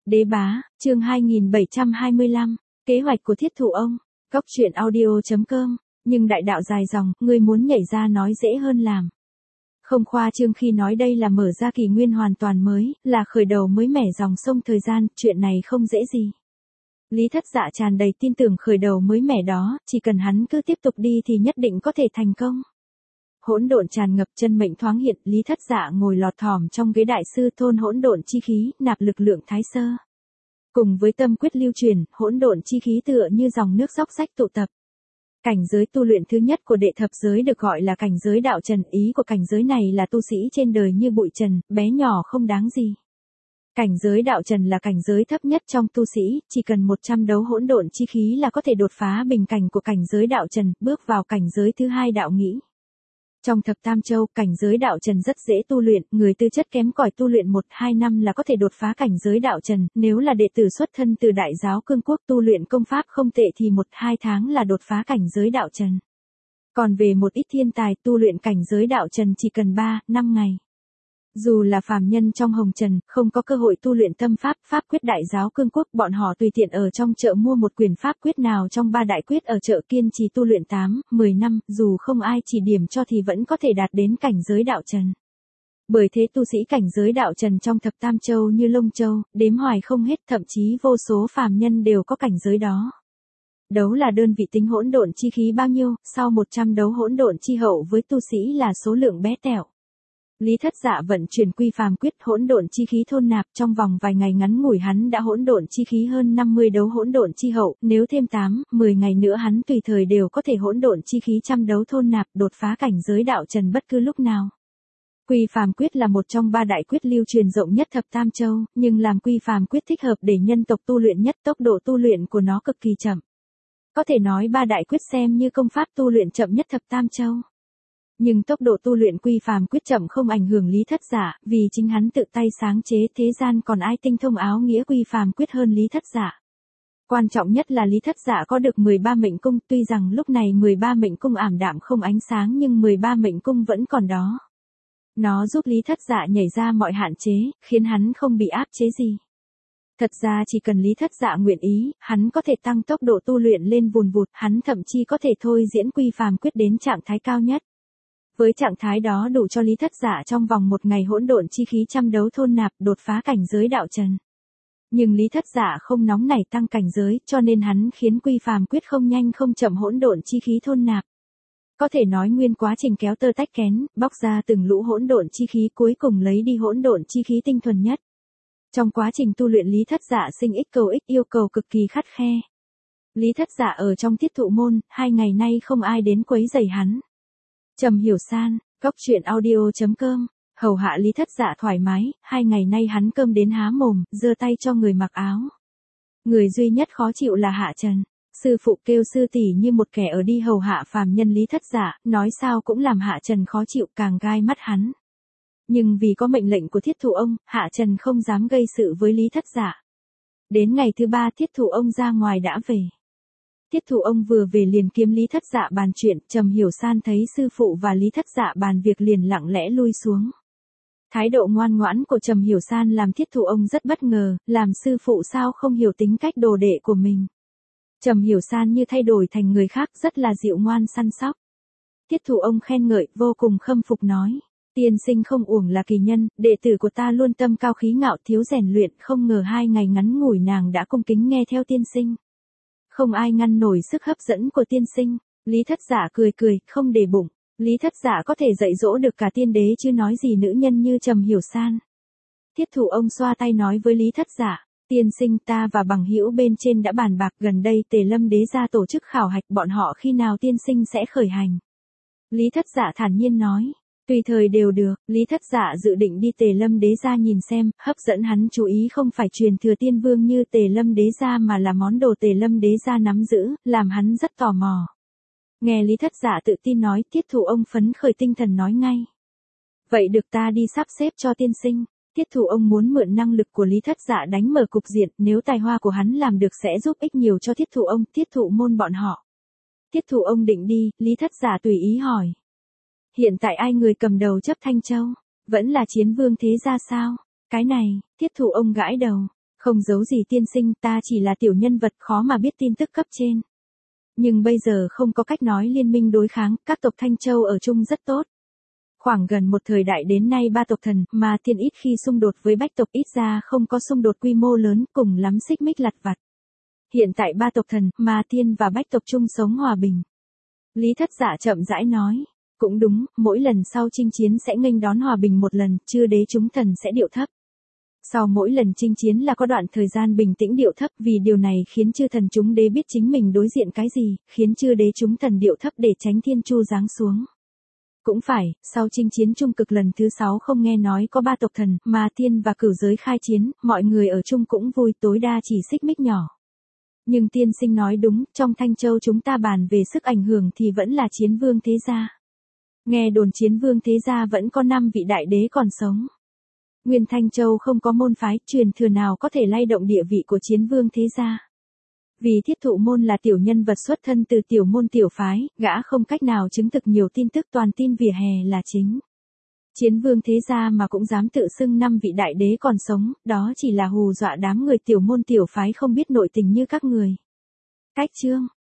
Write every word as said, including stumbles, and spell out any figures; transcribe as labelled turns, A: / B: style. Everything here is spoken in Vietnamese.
A: Đế bá, chương hai nghìn bảy trăm hai mươi lăm, kế hoạch của thiết thủ ông, góc truyện audio chấm com, nhưng đại đạo dài dòng, ngươi muốn nhảy ra nói dễ hơn làm. Không khoa trương khi nói đây là mở ra kỷ nguyên hoàn toàn mới, là khởi đầu mới mẻ dòng sông thời gian, chuyện này không dễ gì. Lý Thất Dạ tràn đầy tin tưởng khởi đầu mới mẻ đó, chỉ cần hắn cứ tiếp tục đi thì nhất định có thể thành công. Hỗn độn tràn ngập, chân mệnh thoáng hiện, Lý Thất Dạ ngồi lọt thỏm trong ghế đại sư thôn hỗn độn chi khí, nạp lực lượng thái sơ. Cùng với tâm quyết lưu truyền, hỗn độn chi khí tựa như dòng nước róc rách tụ tập. Cảnh giới tu luyện thứ nhất của đệ thập giới được gọi là cảnh giới đạo trần, ý của cảnh giới này là tu sĩ trên đời như bụi trần, bé nhỏ không đáng gì. Cảnh giới đạo trần là cảnh giới thấp nhất trong tu sĩ, chỉ cần một trăm đấu hỗn độn chi khí là có thể đột phá bình cảnh của cảnh giới đạo trần, bước vào cảnh giới thứ hai đạo nghĩ. Trong thập tam châu, cảnh giới đạo trần rất dễ tu luyện, người tư chất kém cỏi tu luyện một hai năm là có thể đột phá cảnh giới đạo trần, nếu là đệ tử xuất thân từ đại giáo cương quốc tu luyện công pháp không tệ thì một hai tháng là đột phá cảnh giới đạo trần. Còn về một ít thiên tài tu luyện cảnh giới đạo trần chỉ cần ba năm ngày. Dù là phàm nhân trong hồng trần, không có cơ hội tu luyện tâm pháp, pháp quyết đại giáo cương quốc, bọn họ tùy tiện ở trong chợ mua một quyển pháp quyết nào trong ba đại quyết ở chợ kiên trì tu luyện tám, mười năm, dù không ai chỉ điểm cho thì vẫn có thể đạt đến cảnh giới đạo trần. Bởi thế tu sĩ cảnh giới đạo trần trong thập tam châu như Lông Châu, đếm hoài không hết, thậm chí vô số phàm nhân đều có cảnh giới đó. Đấu là đơn vị tính hỗn độn chi khí bao nhiêu, sau một trăm đấu hỗn độn chi hậu với tu sĩ là số lượng bé tẹo. Lý Thất Dạ vận chuyển quy phàm quyết, hỗn độn chi khí thôn nạp, trong vòng vài ngày ngắn ngủi hắn đã hỗn độn chi khí hơn năm mươi đấu hỗn độn chi hậu, nếu thêm tám, mười ngày nữa hắn tùy thời đều có thể hỗn độn chi khí trăm đấu thôn nạp, đột phá cảnh giới đạo trần bất cứ lúc nào. Quy phàm quyết là một trong ba đại quyết lưu truyền rộng nhất thập tam châu, nhưng làm quy phàm quyết thích hợp để nhân tộc tu luyện nhất, tốc độ tu luyện của nó cực kỳ chậm. Có thể nói ba đại quyết xem như công pháp tu luyện chậm nhất thập tam châu. Nhưng tốc độ tu luyện quy phàm quyết chậm không ảnh hưởng Lý Thất Dạ, vì chính hắn tự tay sáng chế, thế gian còn ai tinh thông áo nghĩa quy phàm quyết hơn Lý Thất Dạ. Quan trọng nhất là Lý Thất Dạ có được mười ba mệnh cung, tuy rằng lúc này mười ba mệnh cung ảm đạm không ánh sáng nhưng mười ba mệnh cung vẫn còn đó. Nó giúp Lý Thất Dạ nhảy ra mọi hạn chế, khiến hắn không bị áp chế gì. Thật ra chỉ cần Lý Thất Dạ nguyện ý, hắn có thể tăng tốc độ tu luyện lên vùn vụt, hắn thậm chí có thể thôi diễn quy phàm quyết đến trạng thái cao nhất. Với trạng thái đó đủ cho Lý Thất Dạ trong vòng một ngày hỗn độn chi khí trăm đấu thôn nạp, đột phá cảnh giới đạo trần. Nhưng Lý Thất Dạ không nóng nảy tăng cảnh giới, cho nên hắn khiến quy phàm quyết không nhanh không chậm hỗn độn chi khí thôn nạp. Có thể nói nguyên quá trình kéo tơ tách kén, bóc ra từng lũ hỗn độn chi khí, cuối cùng lấy đi hỗn độn chi khí tinh thuần nhất. Trong quá trình tu luyện Lý Thất Dạ sinh ích cầu ích, yêu cầu cực kỳ khắt khe. Lý Thất Dạ ở trong tiết thụ môn, hai ngày nay không ai đến quấy rầy hắn. Trầm Hiểu San, góc truyện audio chấm com, hầu hạ Lý Thất Dạ thoải mái, hai ngày nay hắn cơm đến há mồm, giơ tay cho người mặc áo. Người duy nhất khó chịu là Hạ Trần. Sư phụ kêu sư tỷ như một kẻ ở đi hầu hạ phàm nhân Lý Thất Dạ, nói sao cũng làm Hạ Trần khó chịu, càng gai mắt hắn. Nhưng vì có mệnh lệnh của thiết thủ ông, Hạ Trần không dám gây sự với Lý Thất Dạ. Đến ngày thứ ba thiết thủ ông ra ngoài đã về. Thiết thủ ông vừa về liền kiếm Lý Thất Dạ bàn chuyện, Trầm Hiểu San thấy sư phụ và Lý Thất Dạ bàn việc liền lặng lẽ lui xuống. Thái độ ngoan ngoãn của Trầm Hiểu San làm thiết thủ ông rất bất ngờ, làm sư phụ sao không hiểu tính cách đồ đệ của mình. Trầm Hiểu San như thay đổi thành người khác, rất là dịu ngoan săn sóc. Thiết thủ ông khen ngợi, vô cùng khâm phục nói. Tiên sinh không uổng là kỳ nhân, đệ tử của ta luôn tâm cao khí ngạo, thiếu rèn luyện, không ngờ hai ngày ngắn ngủi nàng đã cung kính nghe theo tiên sinh. Không ai ngăn nổi sức hấp dẫn của tiên sinh. Lý Thất Dạ cười cười, không để bụng. Lý Thất Dạ có thể dạy dỗ được cả tiên đế chứ nói gì nữ nhân như Trầm Hiểu San. Thiết thủ ông xoa tay nói với Lý Thất Dạ. Tiên sinh, ta và bằng hữu bên trên đã bàn bạc, gần đây Tề Lâm Đế gia tổ chức khảo hạch, bọn họ khi nào tiên sinh sẽ khởi hành. Lý Thất Dạ thản nhiên nói. Tùy thời đều được. Lý Thất Dạ dự định đi Tề Lâm Đế gia nhìn xem, hấp dẫn hắn chú ý không phải truyền thừa tiên vương như Tề Lâm Đế gia mà là món đồ Tề Lâm Đế gia nắm giữ, làm hắn rất tò mò. Nghe Lý Thất Dạ tự tin nói, thiết thủ ông phấn khởi tinh thần nói ngay. Vậy được, ta đi sắp xếp cho tiên sinh. Thiết thủ ông muốn mượn năng lực của Lý Thất Dạ đánh mở cục diện, nếu tài hoa của hắn làm được sẽ giúp ích nhiều cho thiết thủ ông, thiết thủ môn bọn họ. Thiết thủ ông định đi, Lý Thất Dạ tùy ý hỏi. Hiện tại ai người cầm đầu chấp Thanh Châu? Vẫn là Chiến Vương thế gia sao? Cái này, thiết thủ ông gãi đầu. Không giấu gì tiên sinh, ta chỉ là tiểu nhân vật khó mà biết tin tức cấp trên. Nhưng bây giờ không có cách nói liên minh đối kháng, các tộc Thanh Châu ở chung rất tốt. Khoảng gần một thời đại đến nay ba tộc thần, Ma Tiên ít khi xung đột với Bách tộc, ít ra không có xung đột quy mô lớn, cùng lắm xích mích lặt vặt. Hiện tại ba tộc thần, Ma Tiên và Bách tộc chung sống hòa bình. Lý Thất Dạ chậm rãi nói, cũng đúng, mỗi lần sau chinh chiến sẽ nghênh đón hòa bình một lần, chư đế chúng thần sẽ điệu thấp. Sau mỗi lần chinh chiến là có đoạn thời gian bình tĩnh điệu thấp, vì điều này khiến chư thần chúng đế biết chính mình đối diện cái gì, khiến chư đế chúng thần điệu thấp để tránh thiên chu giáng xuống. Cũng phải, sau chinh chiến trung cực lần thứ sáu không nghe nói có ba tộc thần, Ma Tiên và cửu giới khai chiến, mọi người ở chung cũng vui, tối đa chỉ xích mích nhỏ. Nhưng tiên sinh nói đúng, trong Thanh Châu chúng ta bàn về sức ảnh hưởng thì vẫn là chiến vương thế gia. Nghe đồn chiến vương thế gia vẫn có năm vị đại đế còn sống. Nguyên Thanh Châu không có môn phái, truyền thừa nào có thể lay động địa vị của chiến vương thế gia. Vì Thiết Thụ Môn là tiểu nhân vật xuất thân từ tiểu môn tiểu phái, gã không cách nào chứng thực nhiều tin tức, toàn tin vỉa hè là chính. Chiến vương thế gia mà cũng dám tự xưng năm vị đại đế còn sống, đó chỉ là hù dọa đám người tiểu môn tiểu phái không biết nội tình như các người. Cách chương